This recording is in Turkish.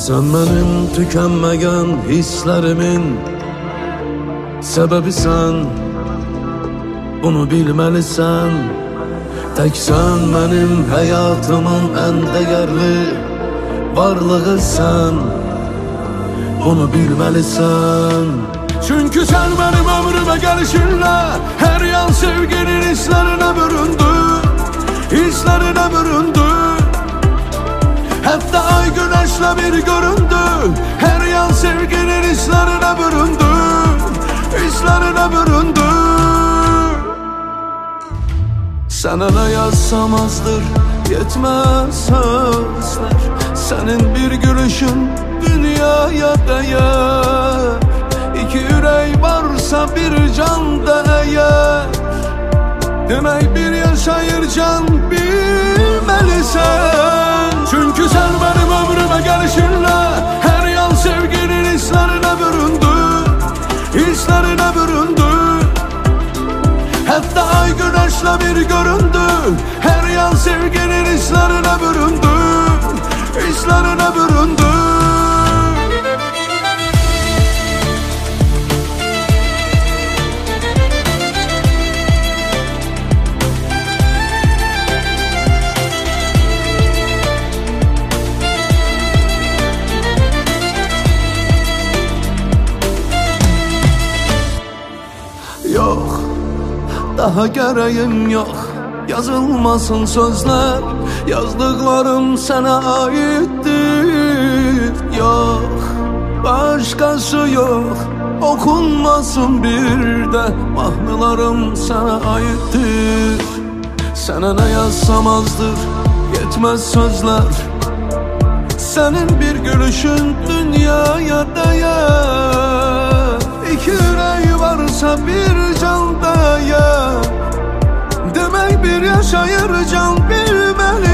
Sen benim tükenmegen hislerimin sebebi sen. Bunu bilmelisən. Tek sen benim hayatımın en değerli varlığı sen. Bunu bilmelisən. Çünkü sen benim ömrüme gelişinle her yan sevginin hislerine büründü. Hislerine büründü. Hatta ay güneşle bir göründü. Her yan sevginin hislerine büründü. Hislerine büründü. Sana ne yazsam azdır, yetmez sözler. Senin bir gülüşün dünyaya değer. İki yürek varsa bir can değer. Demek bir yaşayır can bilmelisən. Çünkü sen benim ömrüme gelişinle her yan sevginin hislerine büründü. Hislerine büründü. Hatta ay güneşle bir göründü. Her yan sevginin hislerine büründü. Hislerine büründü. Yok, daha gereğim yok. Yazılmasın sözler. Yazdıklarım sana aittir. Yok, başkası yok. Okunmasın bir de. Mahnılarım sana aittir. Sana ne yazsam azdır, yetmez sözler. Senin bir gülüşün dünyaya değer. İki yüreği varsa bir can değer. Demek bir yaşayır can bilmeli.